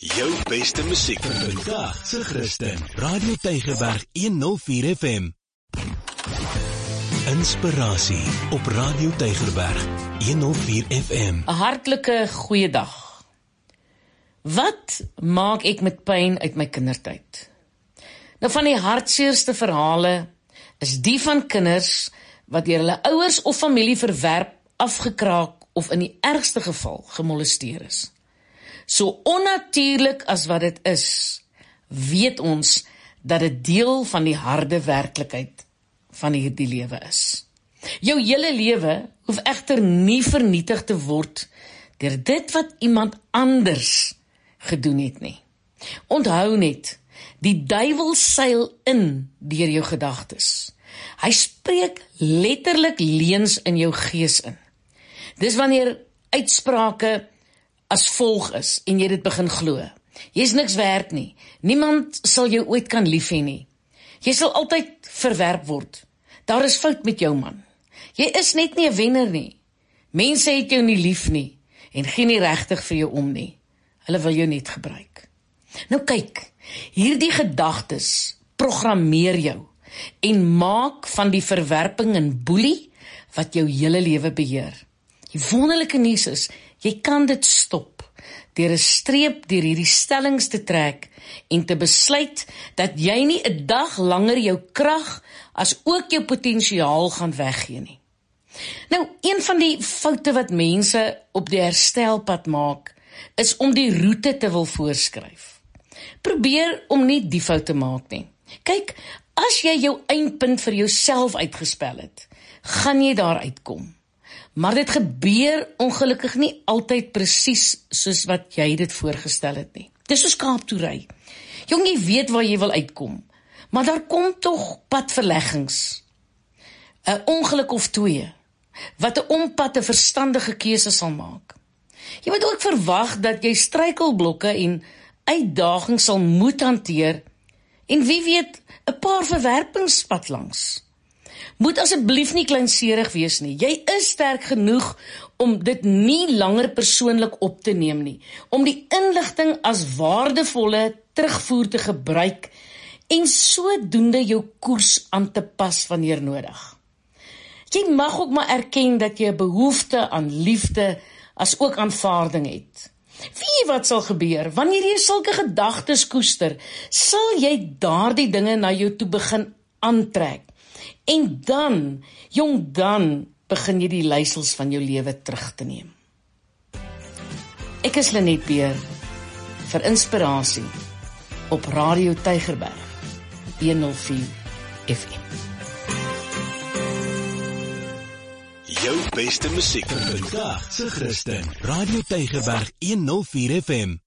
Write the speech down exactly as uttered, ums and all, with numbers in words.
Jou beste musiek vir vandag se Christen. Radio Tygerberg honderd vier F M. Inspirasie op Radio Tygerberg honderd vier F M. 'n Hartlike goeiedag. Wat maak ek met pyn uit my kindertyd? Nou, van die hartseerste verhale is die van kinders wat deur hulle ouers of familie verwerp, afgekraak of in die ergste geval gemolesteer is. So onnatuurlik as wat dit is, weet ons dat dit deel van die harde werklikheid van hierdie lewe is. Jou hele lewe hoef egter nie vernietig te word deur dit wat iemand anders gedoen het nie. Onthou net, die duiwel seil in deur jou gedagtes. Hy spreek letterlik leuns in jou gees in. Dis wanneer uitsprake as volg is, en jy dit begin glo. Jy is niks werd nie. Niemand sal jou ooit kan lief hê nie. Jy sal altyd verwerp word. Daar is fout met jou, man. Jy is net nie 'n wenner nie. Mense het jou nie lief nie, en gee nie regtig vir jou om nie. Hulle wil jou net gebruik. Nou kyk, hierdie gedagtes programmeer jou, en maak van die verwerping 'n boelie, wat jou hele lewe beheer. Die wonderlike nuus is, jy kan dit stop, deur 'n streep deur hierdie stellings te trek, en te besluit, dat jy nie 'n dag langer jou krag, as ook jou potensiaal gaan weggee nie. Nou, een van die foute wat mense op die herstelpad maak, is om die roete te wil voorskryf. Probeer om nie die fout te maak nie. Kyk, as jy jou eindpunt vir jouself uitgespel het, gaan jy daar uitkom. Maar dit gebeur ongelukkig nie altyd presies soos wat jy dit voorgestel het nie. Dis soos Kaap toe ry. Jong, jy weet waar jy wil uitkom, maar daar kom tog padverleggings. 'n Ongeluk of twee, wat 'n ompad 'n verstandige keuse sal maak. Jy moet ook verwag dat jy struikelblokke en uitdagings sal moet hanteer, en wie weet, 'n paar verwerpingspad langs. Moet asseblief nie kleinserig wees nie. Jy is sterk genoeg om dit nie langer persoonlik op te neem nie, om die inligting as waardevolle terugvoer te gebruik, en sodoende jou koers aan te pas wanneer nodig. Jy mag ook maar erken dat jy 'n behoefte aan liefde, as ook aanvaarding het. Weet jy wat sal gebeur? Wanneer jy sulke gedagtes koester, sal jy daardie dinge na jou toe begin aantrek. En dan, jong dan, begin jy die leiersels van jou lewe terug te neem. Ek is Lenet Beer, vir inspirasie, op Radio Tygerberg, honderd vier F M. Jou beste musiek vir vandag se Christen. Radio Tygerberg honderd vier F M.